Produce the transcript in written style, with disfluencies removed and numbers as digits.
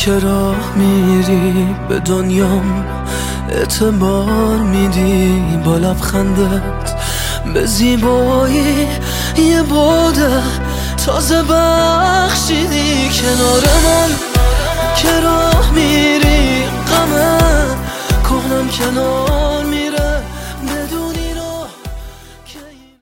که راه میری به دنیام اعتبار میدی، با لبخندت به زیبایی یه باده تازه بخشیدی. کنار من که راه میری غمه کنم کنار